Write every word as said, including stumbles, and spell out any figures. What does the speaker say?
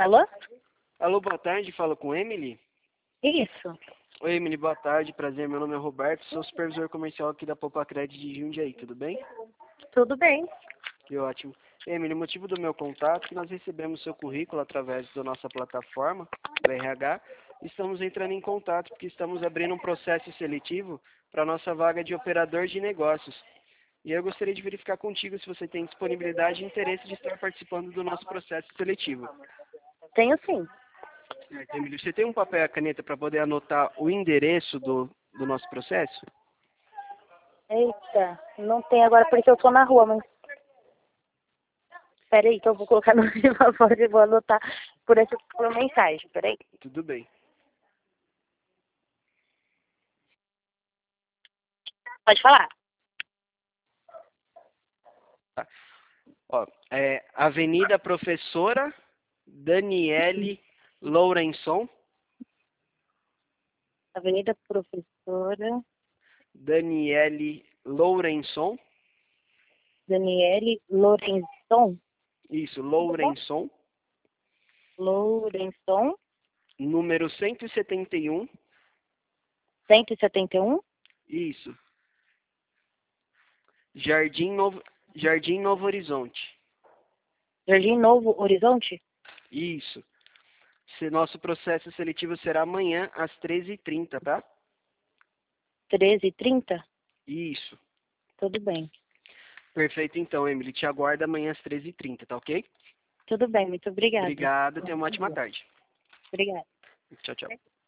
Alô? Alô, boa tarde, fala com Emily. Isso. Oi, Emily, boa tarde, prazer, meu nome é Roberto, sou supervisor comercial aqui da Popacred de Jundiaí, tudo bem? Tudo bem. Que ótimo. Emily, o motivo do meu contato é que nós recebemos seu currículo através da nossa plataforma, do R H, e estamos entrando em contato porque estamos abrindo um processo seletivo para a nossa vaga de operador de negócios. E eu gostaria de verificar contigo se você tem disponibilidade e interesse de estar participando do nosso processo seletivo. Tenho sim. Certo, Emily, você tem um papel e a caneta para poder anotar o endereço do, do nosso processo? Eita, não tem agora porque eu tô na rua, mas... Peraí que eu vou colocar no viva voz e vou anotar por essa por mensagem, peraí. Tudo bem. Pode falar. Tá. Ó, é Avenida Professora Daniele Lourençon. Avenida Professora Daniele Lourençon. Daniele Lourençon. Isso, Lourençon. Lourençon, Número cento e setenta e um. cento e setenta e um. Isso. Jardim Novo, Jardim Novo Horizonte. Jardim Novo Horizonte. Isso. Se nosso processo seletivo será amanhã às treze e trinta, tá? treze e trinta. Isso. Tudo bem. Perfeito, então, Emily. Te aguardo amanhã às treze e trinta, tá ok? Tudo bem, muito obrigada. Obrigado, tenha uma ótima tarde. Obrigada. Tchau, tchau.